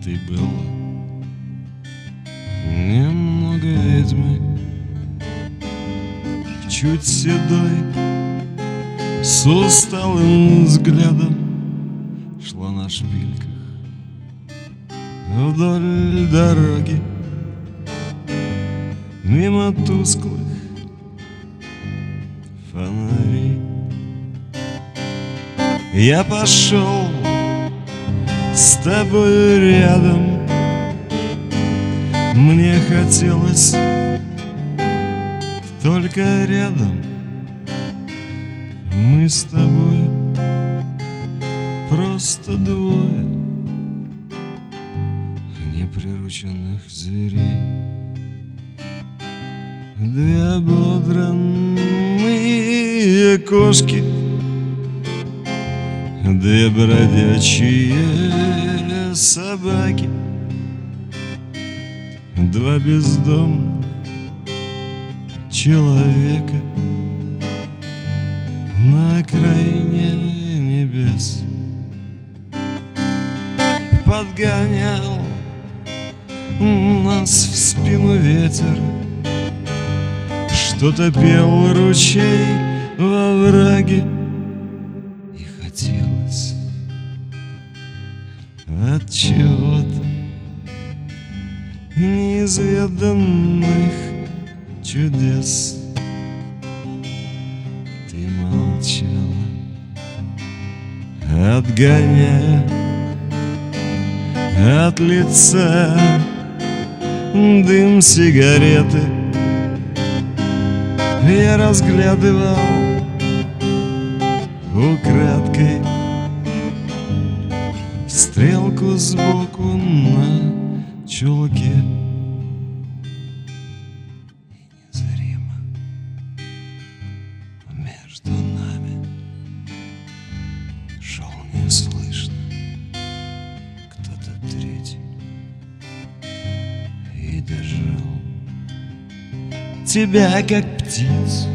Ты была немного ведьмой, чуть седой, с усталым взглядом шла на шпильках вдоль дороги, мимо тусклых фонарей. Я пошел с тобой рядом, мне хотелось только рядом. Мы с тобой просто двое неприрученных зверей, две ободранные кошки, две бродячие собаки, два бездомных человека на окраине небес. Подгонял нас в спину ветер, что-то пел ручей во враге, и хотелось от чего-то неизведанных чудес. Ты молчала, отгоняя от лица дым сигареты. Я разглядывал украдкой стрелку сбоку на чулке. И незримо между нами шел неслышно кто-то третий и держал тебя как птицу